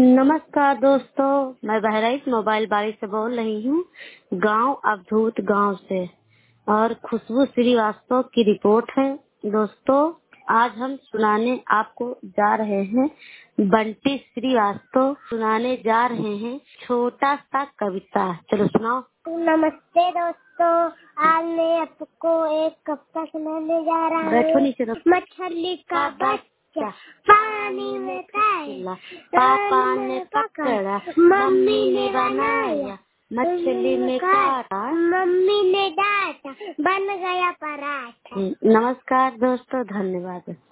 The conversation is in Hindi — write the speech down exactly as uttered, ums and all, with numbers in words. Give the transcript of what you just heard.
नमस्कार दोस्तों, मैं बहराइच मोबाइल बाड़ी से बोल रही हूँ, गांव अवधूत गांव से। और खुशबू श्रीवास्तव की रिपोर्ट है। दोस्तों, आज हम सुनाने आपको जा रहे हैं, बंटी श्रीवास्तव सुनाने जा रहे हैं छोटा सा कविता। चलो सुनाओ। नमस्ते दोस्तों, आज मैं आपको एक कविता सुनाने जा रहा हूँ। बैठो नीचे रखो। मछली का बच्चा पानी में तैरा, पापा ने पकड़ा, मम्मी ने बनाया, मछली ने काटा, मम्मी ने डांटा, बन गया पराठा। नमस्कार दोस्तों, धन्यवाद।